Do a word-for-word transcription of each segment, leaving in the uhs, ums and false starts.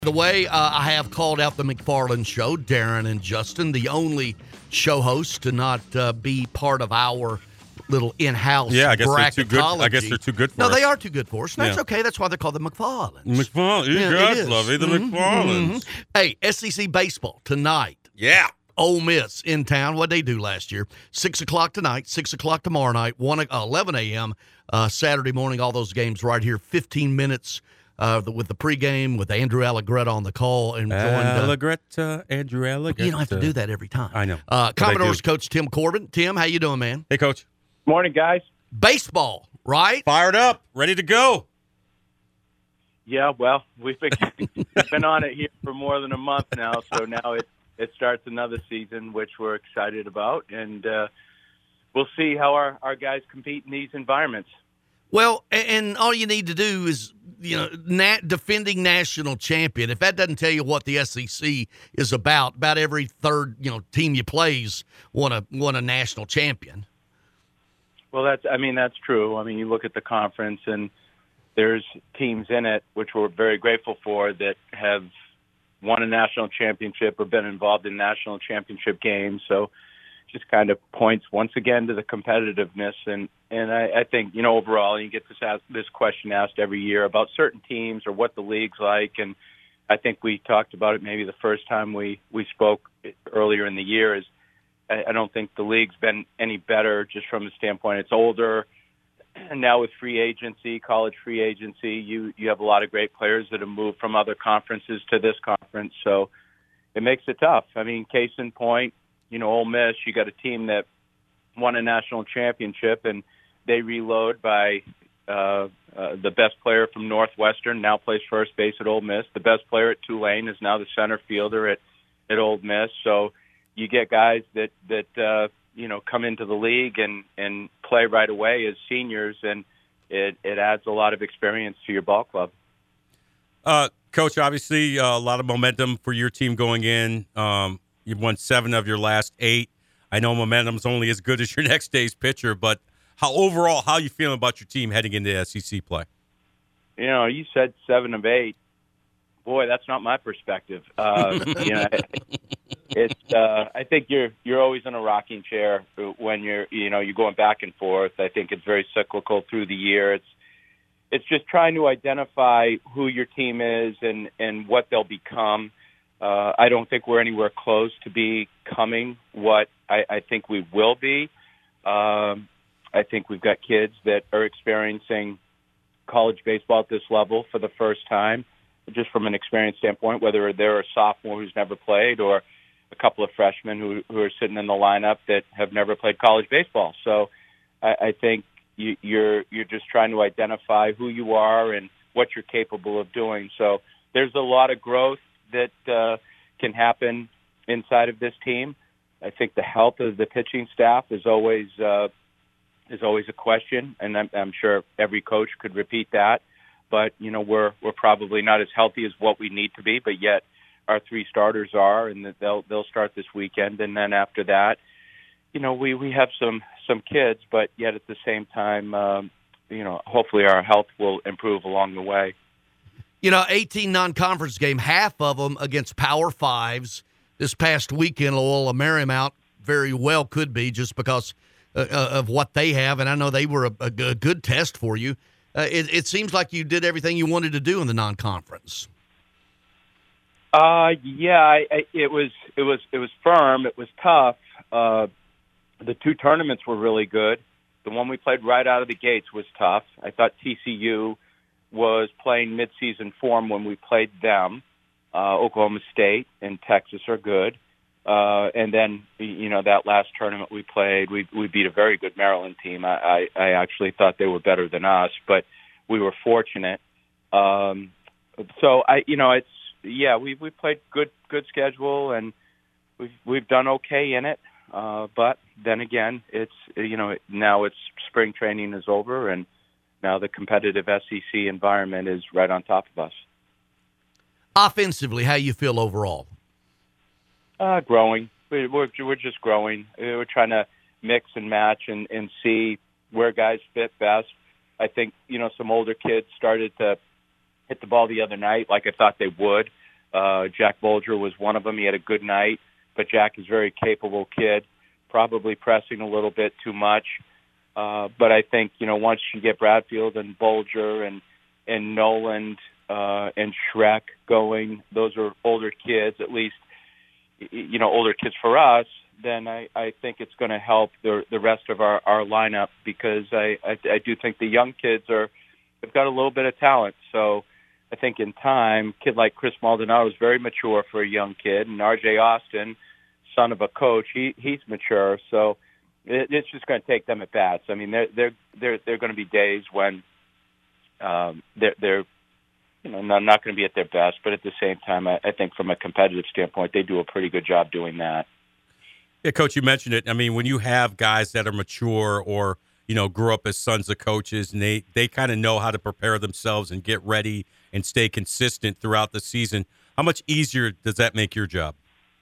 By the way, uh, I have called out the McFarland Show, Darren and Justin, the only show hosts to not uh, be part of our little in-house yeah, I guess bracketology. they're too good. I guess they're too good for no, us. No, they are too good for us. And that's yeah. okay. That's why they're called the McFarlands. McFarland. You yeah, guys love it. The mm-hmm, McFarlands. Mm-hmm. Hey, S E C baseball tonight. Yeah. Ole Miss in town. What'd they do last year? Six o'clock tonight, six o'clock tomorrow night, one uh, eleven a.m. Uh, Saturday morning. All those games right here. Fifteen minutes uh, with the pregame with Andrew Allegretti on the call and joined. Uh, Allegretti, Andrew Allegretti. You don't have to do that every time. I know. Uh, Commodores coach Tim Corbin. Tim, how you doing, man? Hey, Coach. Morning, guys. Baseball, right? Fired up, ready to go. Yeah, well, we've been, we've been on it here for more than a month now, so now it it starts another season, which we're excited about, and uh, we'll see how our, our guys compete in these environments. Well, and all you need to do is, you know, nat- defending national champion. If that doesn't tell you what the S E C is about, about every third, you know, team you plays won a won a national champion. Well, that's I mean that's true. I mean, you look at the conference, and there's teams in it which we're very grateful for that have won a national championship or been involved in national championship games. So just kind of points once again to the competitiveness. And, and I, I think, you know, overall, you get this, asked, this question asked every year about certain teams or what the league's like. And I think we talked about it maybe the first time we, we spoke earlier in the year is I, I don't think the league's been any better just from the standpoint it's older. And now with free agency, college free agency, you, you have a lot of great players that have moved from other conferences to this conference. So it makes it tough. I mean, case in point, you know, Ole Miss, you got a team that won a national championship, and they reload by uh, uh, the best player from Northwestern, now plays first base at Ole Miss. The best player at Tulane is now the center fielder at, at Ole Miss. So you get guys that, that uh, you know, come into the league and, and play right away as seniors, and it, it adds a lot of experience to your ball club. Uh, Coach, obviously uh, a lot of momentum for your team going in. Um, you've won seven of your last eight. I know momentum's only as good as your next day's pitcher, but how overall, how are you feeling about your team heading into S E C play? You know, you said seven of eight. Boy, that's not my perspective. Uh, you know, it's. Uh, I think you're you're always in a rocking chair when you're you know you're going back and forth. I think it's very cyclical through the year. It's it's just trying to identify who your team is and and what they'll become. Uh, I don't think we're anywhere close to becoming what I, I think we will be. Um, I think we've got kids that are experiencing college baseball at this level for the first time, just from an experience standpoint, whether they're a sophomore who's never played or a couple of freshmen who, who are sitting in the lineup that have never played college baseball. So I, I think you, you're you're just trying to identify who you are and what you're capable of doing. So there's a lot of growth that uh, can happen inside of this team. I think the health of the pitching staff is always uh, is always a question, and I'm, I'm sure every coach could repeat that. But you know, we're we're probably not as healthy as what we need to be, but yet our three starters are, and they'll they'll start this weekend. And then after that, you know, we, we have some some kids, but yet at the same time, um, you know, hopefully our health will improve along the way. You know, eighteen non-conference game, half of them against Power Fives. This past weekend, Loyola Marymount very well could be just because uh, of what they have, and I know they were a, a good test for you. Uh, it, it seems like you did everything you wanted to do in the non-conference. Uh, yeah, I, I, it was it was it was firm. It was tough. Uh, the two tournaments were really good. The one we played right out of the gates was tough. I thought T C U was playing mid-season form when we played them. Uh, Oklahoma State and Texas are good. Uh, and then, you know, that last tournament we played, we we beat a very good Maryland team. I, I, I actually thought they were better than us, but we were fortunate. Um, so, I, you know, it's, yeah, we we played good good schedule, and we've, we've done okay in it. Uh, but then again, it's, you know, now it's spring training is over, and now the competitive S E C environment is right on top of us. Offensively, how you feel overall? Uh, growing. We're, we're just growing. We're trying to mix and match and, and see where guys fit best. I think, you know, some older kids started to hit the ball the other night like I thought they would. Uh, Jack Bolger was one of them. He had a good night, but Jack is a very capable kid, probably pressing a little bit too much. Uh, but I think, you know, once you get Bradfield and Bolger and, and Noland uh, and Shrek going, those are older kids, at least, you know, older kids for us, then I, I think it's going to help the the rest of our, our lineup, because I, I, I do think the young kids are have got a little bit of talent. So I think in time, a kid like Chris Maldonado is very mature for a young kid, and R J Austin, son of a coach, he he's mature. So it, it's just going to take them at bats. I mean, they're they're they're they're going to be days when um, they're they're you know not, not going to be at their best, but at the same time, I, I think from a competitive standpoint, they do a pretty good job doing that. Yeah, Coach, you mentioned it. I mean, when you have guys that are mature or, you know, grew up as sons of coaches, and they, they kind of know how to prepare themselves and get ready and stay consistent throughout the season, how much easier does that make your job?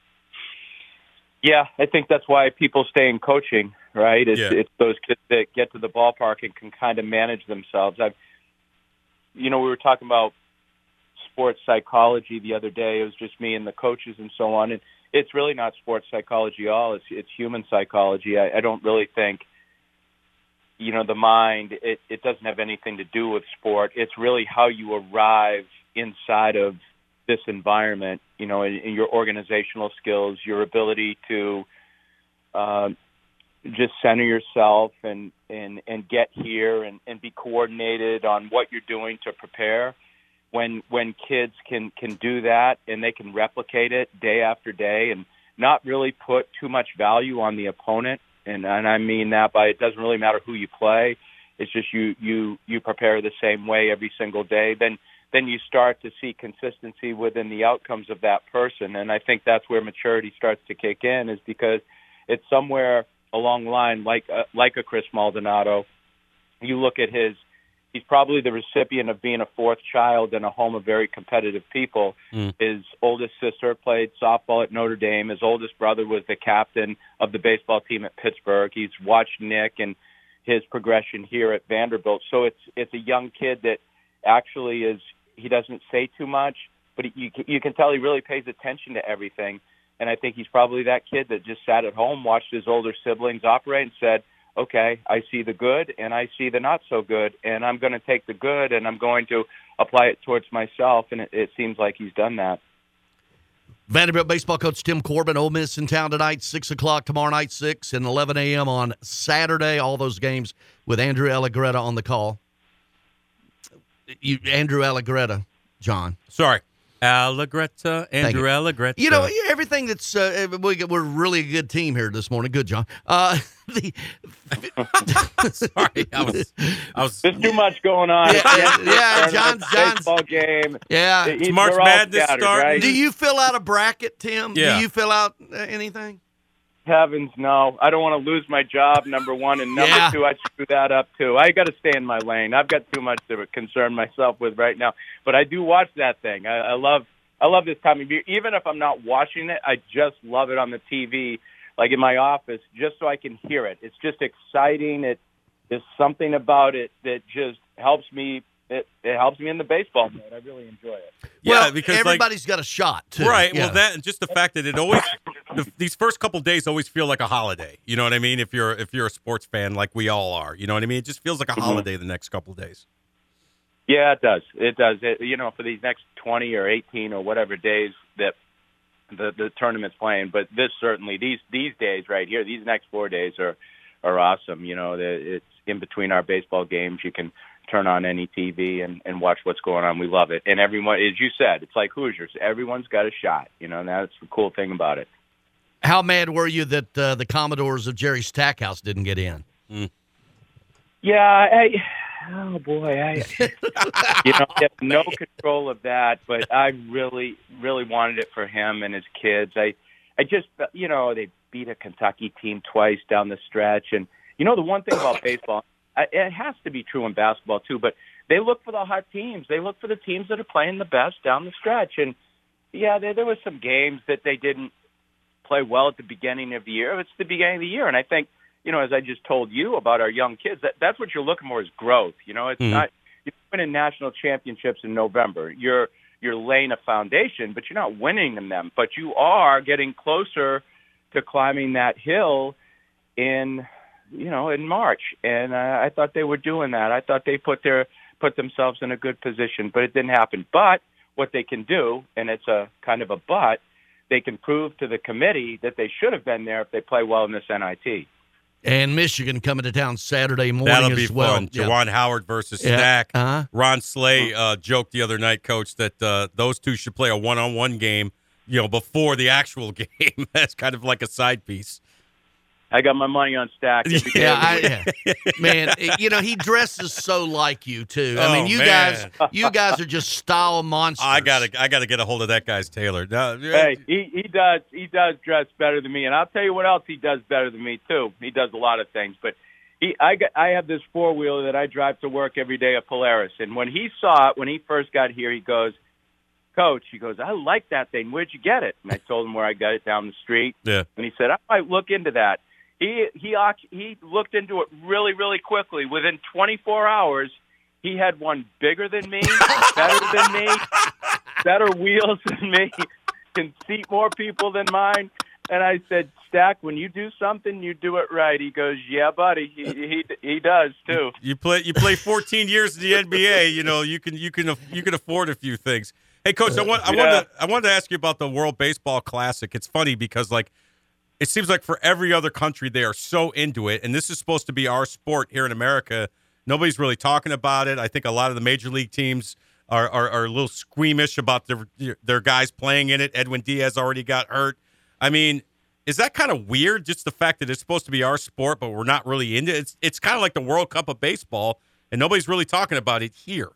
Yeah, I think that's why people stay in coaching, right? It's, yeah. it's those kids that get to the ballpark and can kind of manage themselves. I've, you know, we were talking about sports psychology the other day. It was just me and the coaches and so on, and it's really not sports psychology at all. It's it's human psychology. I, I don't really think, you know, the mind, it, it doesn't have anything to do with sport. It's really how you arrive inside of this environment, you know, in, in your organizational skills, your ability to uh, just center yourself and, and, and get here and, and be coordinated on what you're doing to prepare. When when kids can, can do that and they can replicate it day after day and not really put too much value on the opponent, and, and I mean that by it doesn't really matter who you play, it's just you you you prepare the same way every single day, then then you start to see consistency within the outcomes of that person. And I think that's where maturity starts to kick in, is because it's somewhere along the line, like uh, like a Chris Maldonado. You look at his. He's probably the recipient of being a fourth child in a home of very competitive people. Mm. His oldest sister played softball at Notre Dame. His oldest brother was the captain of the baseball team at Pittsburgh. He's watched Nick and his progression here at Vanderbilt. So it's it's a young kid that actually is, he doesn't say too much, but you, you can tell he really pays attention to everything. And I think he's probably that kid that just sat at home, watched his older siblings operate and said, okay, I see the good and I see the not so good, and I'm going to take the good and I'm going to apply it towards myself, and it, it seems like he's done that. Vanderbilt baseball coach Tim Corbin, Ole Miss in town tonight, six o'clock tomorrow night, six, and eleven a.m. on Saturday. All those games with Andrew Allegretta on the call. You, Andrew Allegretta, John. Sorry. Allegretta, Andrew Allegretta. You know, everything that's, uh, we, we're really a good team here this morning. Good, John. Uh, the, Sorry, I was, I was. There's too much going on. Yeah, yeah, yeah John's, John's. Baseball game. Yeah. It's March Madness starting. Right? Do you fill out a bracket, Tim? Yeah. Do you fill out uh, anything? Heavens, no. I don't want to lose my job, number one. And number yeah. two, I screw that up, too. I got to stay in my lane. I've got too much to concern myself with right now. But I do watch that thing. I, I love I love this time of year. Even if I'm not watching it, I just love it on the T V, like in my office, just so I can hear it. It's just exciting. It, there's something about it that just helps me. It, it helps me in the baseball mode. I really enjoy it. Yeah, well, because everybody's like, got a shot, too. Right. Yeah. Well, that and just the fact that it always the, these first couple days always feel like a holiday. You know what I mean? If you're if you're a sports fan like we all are, you know what I mean? It just feels like a mm-hmm. holiday the next couple days. Yeah, it does. It does. It, you know, for these next twenty or eighteen or whatever days that the the tournament's playing, but this certainly these these days right here, these next four days are are awesome. You know, it's in between our baseball games. You can turn on any T V and, and watch what's going on. We love it. And everyone, as you said, it's like Hoosiers. Everyone's got a shot, you know, and that's the cool thing about it. How mad were you that uh, the Commodores of Jerry Stackhouse didn't get in? Mm. Yeah, I, oh, boy. I, you know, I have no control of that, but I really, really wanted it for him and his kids. I, I just, you know, they beat a Kentucky team twice down the stretch. And, you know, the one thing about baseball, it has to be true in basketball, too, but they look for the hot teams. They look for the teams that are playing the best down the stretch. And, yeah, there, there were some games that they didn't play well at the beginning of the year. It's the beginning of the year. And I think, you know, as I just told you about our young kids, that, that's what you're looking for is growth. You know, it's mm-hmm. not – you're winning national championships in November. You're you're laying a foundation, but you're not winning in them. But you are getting closer to climbing that hill in, you know, in March. And uh, I thought they were doing that. I thought they put their put themselves in a good position, but it didn't happen. But what they can do, and it's a kind of a but, they can prove to the committee that they should have been there if they play well in this N I T. And Michigan coming to town Saturday morning That'll be as well. fun. Yeah. Jawan Howard versus Yeah. Stack. Uh-huh. Ron Slay uh, joked the other night, Coach, that uh, those two should play a one-on-one game, you know, before the actual game. That's kind of like a side piece. I got my money on Stack. Yeah, I, yeah, man. You know he dresses so like you too. I mean, Oh, you man. guys, you guys are just style monsters. I gotta, I gotta get a hold of that guy's tailor. No, Hey, he, he does he does dress better than me, and I'll tell you what else he does better than me too. He does a lot of things, but he I got, I have this four wheeler that I drive to work every day at Polaris, and when he saw it when he first got here, he goes, "Coach," he goes, "I like that thing. Where'd you get it?" And I told him where I got it down the street, yeah. and he said, "I might look into that." He he he looked into it really really quickly. Within twenty-four hours, he had one bigger than me, better than me, better wheels than me, can seat more people than mine. And I said, "Stack, when you do something, you do it right." He goes, "Yeah, buddy, he he he does too." You play, you play fourteen years in the N B A. You know, you can, you can, you can afford a few things. Hey, Coach, I want, I Yeah. wanted, to, I wanted to ask you about the World Baseball Classic. It's funny because like. It seems like for every other country, they are so into it, and this is supposed to be our sport here in America. Nobody's really talking about it. I think a lot of the major league teams are are, are a little squeamish about their their guys playing in it. Edwin Diaz already got hurt. I mean, is that kind of weird, just the fact that it's supposed to be our sport, but we're not really into it? It's, it's kind of like the World Cup of baseball, and nobody's really talking about it here.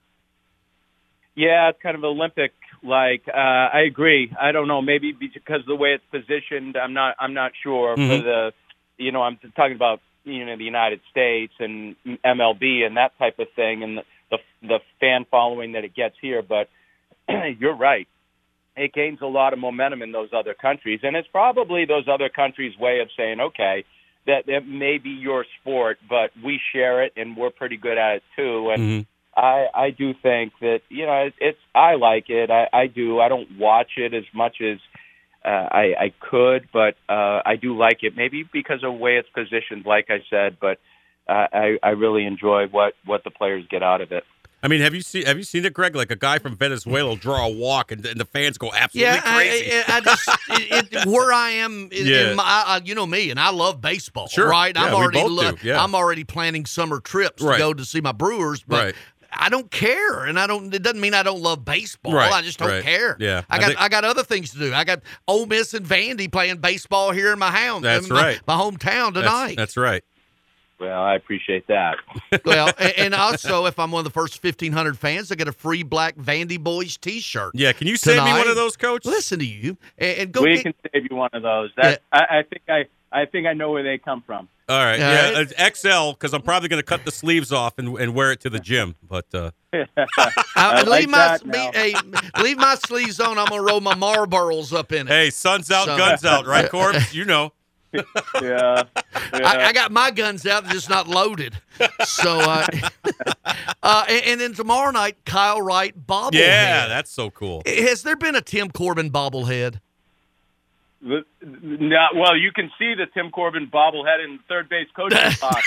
Yeah, it's kind of Olympic. Like, uh, I agree. I don't know. Maybe because of the way it's positioned, I'm not. I'm not sure. Mm-hmm. For the, you know, I'm talking about you know the United States and M L B and that type of thing, and the the, the fan following that it gets here. But you're right. It gains a lot of momentum in those other countries, and it's probably those other countries' way of saying, okay, that it may be your sport, but we share it, and we're pretty good at it too. And Mm-hmm. I, I do think that, you know, it, it's, I like it. I, I do. I don't watch it as much as uh, I, I could, but uh, I do like it. Maybe because of the way it's positioned, like I said, but uh, I, I really enjoy what, what the players get out of it. I mean, have you seen have you seen it, Greg? Like a guy from Venezuela will draw a walk, and, and the fans go absolutely Yeah, crazy. I, I, I just it, it, where I am, in, Yeah. in my, I, you know me, and I love baseball. Sure. Right? Yeah, I'm we already, both lo- do. Yeah. I'm already planning summer trips Right. to go to see my Brewers, but. Right. I don't care, and I don't. It doesn't mean I don't love baseball. Right, I just don't right. care. Yeah, I I got. I, think- got other things to do. I got Ole Miss and Vandy playing baseball here in my house. That's in my, right. My hometown That's, tonight. that's right. Well, I appreciate that. Well, and, and also, if I'm one of the first fifteen hundred fans, I get a free black Vandy Boys T-shirt. Yeah, can you send me Tonight. one of those, Coach? Listen to you and, and go we get. can save you one of those. That I, I think I, I think I know where they come from. All right, All yeah, right. it's X L because I'm probably going to cut the sleeves off and, and wear it to the gym. But uh, I, like leave my that me, now. hey, leave my sleeves on. I'm gonna roll my Marlboros up in it. hey, sun's out, So- guns out, right, Corbs? You know. Yeah, yeah. I, I got my guns out, they're just not loaded. So, uh, uh, and, and then tomorrow night, Kyle Wright bobblehead. Yeah, that's so cool. Has there been a Tim Corbin bobblehead? The- No, well, you can see the Tim Corbin bobblehead in the third base coaching box.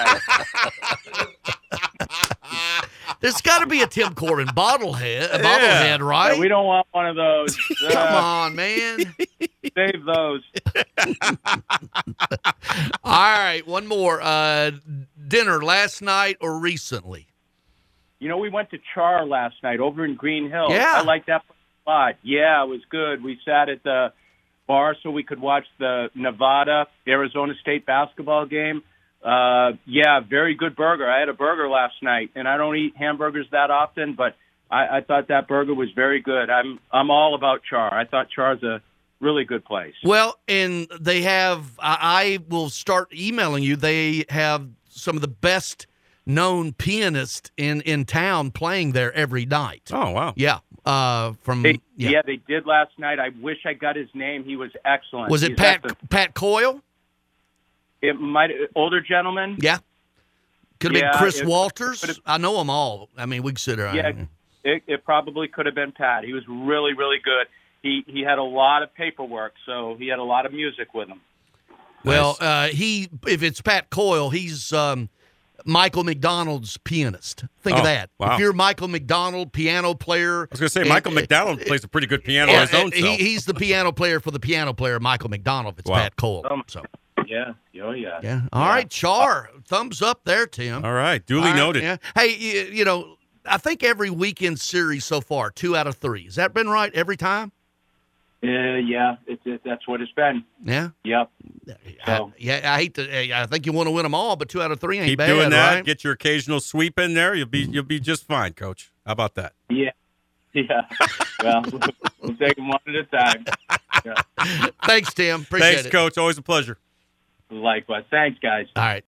There's got to be a Tim Corbin bobblehead, a Yeah. bobblehead, right? we don't want one of those. Come Uh, on, man. save those. All right, one more. Uh, dinner last night or recently? You know, we went to Char last night over in Green Hill. Yeah. I like that spot. Yeah, it was good. We sat at the bar so we could watch the Nevada Arizona State basketball game. Uh, yeah, very good burger. I had a burger last night, and I don't eat hamburgers that often, but I, I thought that burger was very good. I'm I'm all about Char. I thought Char's a really good place. Well, and they have, I, I will start emailing you. They have some of the best known pianists in, in town playing there every night. Oh, wow. Yeah. Uh, from, They, yeah. yeah. they did last night. I wish I got his name. He was excellent. Was it He's Pat, at the- Pat Coyle? It might older gentleman. Yeah. Could have Yeah, been Chris it- Walters. could've- I know them all. I mean, we could sit around. Yeah, it, it probably could have been Pat. He was really, really good. He he had a lot of paperwork, so he had a lot of music with him. Well, uh, he if it's Pat Coyle, he's um, Michael McDonald's pianist. Think Oh, of that. wow. If you're Michael McDonald, piano player. I was going to say, and- Michael uh, McDonald plays a pretty good piano yeah, his own he, self. he's the piano player for the piano player, Michael McDonald. If it's Wow. Pat Coyle. Um, So Yeah, oh yeah. yeah. All right, Char. Thumbs up there, Tim. All right, duly All right, noted. yeah. Hey, you, you know, I think every weekend series so far, two out of three. Has that been right every time? Uh, yeah, it's it, that's what it's been. Yeah. Yep. I, yeah, I hate to. I think you want to win them all, but two out of three ain't Keep bad, doing that. right? Get your occasional sweep in there. You'll be you'll be just fine, Coach. How about that? Yeah. Yeah. Well, we'll take them one at a time. Yeah. Thanks, Tim. Appreciate Thanks, it. Coach. Always a pleasure. Likewise. Thanks, guys. All right.